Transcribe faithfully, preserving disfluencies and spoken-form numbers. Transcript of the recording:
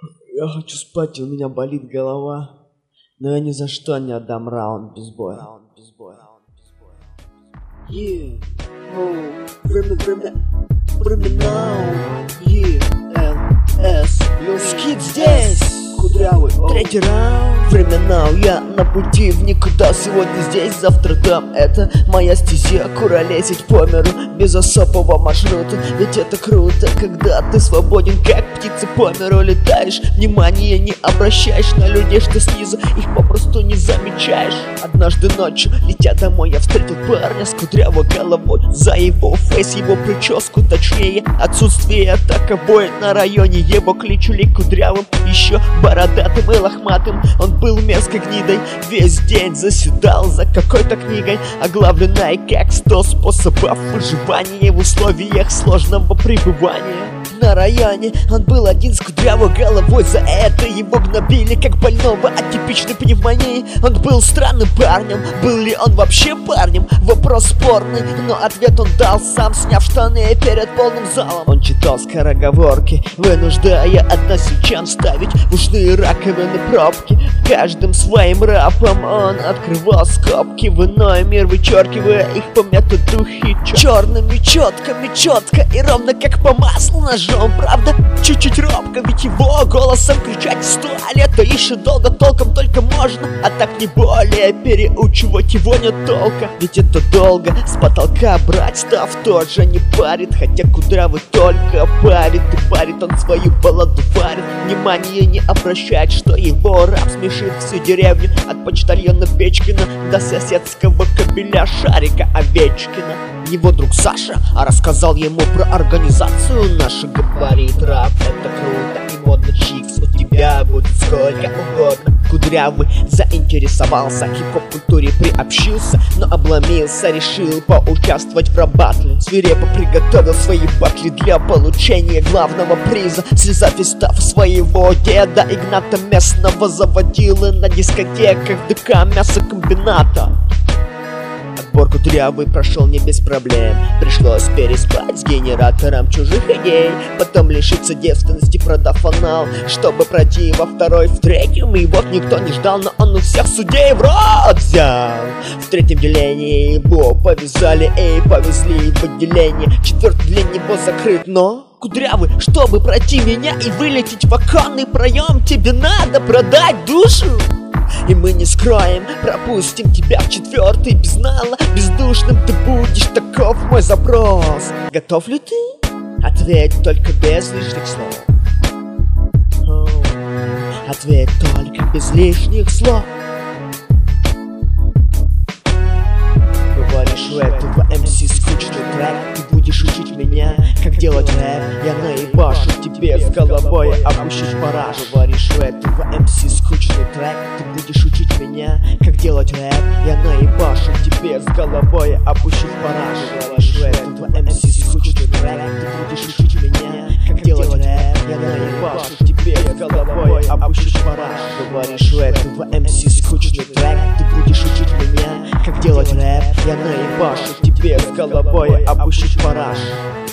Я хочу спать, у меня болит голова. Но я ни за что не отдам раунд без боя. Yeah, oh, bring me, bring me, bring me now. Yeah, эн эс, Скид здесь. Кудрявый, oh. Третий раунд. Время now, я на пути в никуда. Сегодня здесь, завтра там. Это моя стезя, куролесить по миру без особого маршрута. Ведь это круто, когда ты свободен, как птица по миру летаешь. Внимание не обращаешь на людей, что снизу, их попросту не замечаешь. Однажды ночью, летя домой, я встретил парня с кудрявой головой. За его фейс, его прическу, точнее отсутствие таковой. На районе его кличули кудрявым, еще бородатым и лохматым. Он был мерзкой гнидой, весь день заседал за какой-то книгой, оглавленной как сто способов выживания в условиях сложного пребывания. На районе он был один с кудрявой головой. За это его гнобили как больного атипичной пневмонии. Он был странным парнем, был ли он вообще парнем? Вопрос спорный, но ответ он дал сам, сняв штаны перед полным залом. Он читал скороговорки, вынуждая односельчан ставить в ушные раковины пробки. Каждым своим рэпом он открывал скобки, в иной мир вычеркивая их по методу хитча. Черными четками, четко и ровно как по маслу ножом. Правда, чуть-чуть робко, ведь его голосом кричать из туалета еще долго толком только можно, а так не более переучивать его нет толка. Ведь это долго с потолка брать, став тоже не парит. Хотя кудрявый только парит, и парит он свою балладу варит. Внимание не обращает, что его рэп смешит всю деревню. От почтальона Печкина до соседского кабеля Шарика Овечкина. Его друг Саша рассказал ему про организацию. Наша говорит, рэп это круто и модно, чикс у тебя будет сколько угодно. Кудрявый заинтересовался, хип-хоп культуре приобщился, но обломился, решил поучаствовать в рэп-баттле. Свирепо приготовил свои батли для получения главного приза, слезав из став своего деда Игната местного заводилы на дискотеках ДК мясокомбината. Отбор кудрявый прошел не без проблем. Пришлось переспать с генератором чужих идей, потом лишиться девственности, продав анал, чтобы пройти во второй, в третьем. И вот никто не ждал, но он у всех судей в рот взял. В третьем делении его повязали и повезли в отделение. Четвертый для него закрыт, но кудрявый, чтобы пройти меня и вылететь в оконный проем, тебе надо продать душу. И мы не скроем, пропустим тебя в четвертый без нала. Бездушным ты будешь, таков мой запрос. Готов ли ты? Ответь только без лишних слов. oh. Ответь только без лишних слов. Говоришь, у этого эм си скучный трек, ты будешь учить меня, как делать рэп. Я наебашу тебе с головой, опущусь в параж. Говоришь, у этого эм си скучный трек, ты будешь учить меня, как делать рэп. Я наебашу тебе с головой, опущусь в параж. Говоришь, у этого эм си скучный трек, ты будешь учить меня, как делать рэп. Я наебашу тебе с головой, опущусь в параж. Говоришь, у этого эм си скучный трек, ты будешь учить меня, как делать рэп. Я наебашу тебе с головой, опущусь в параж.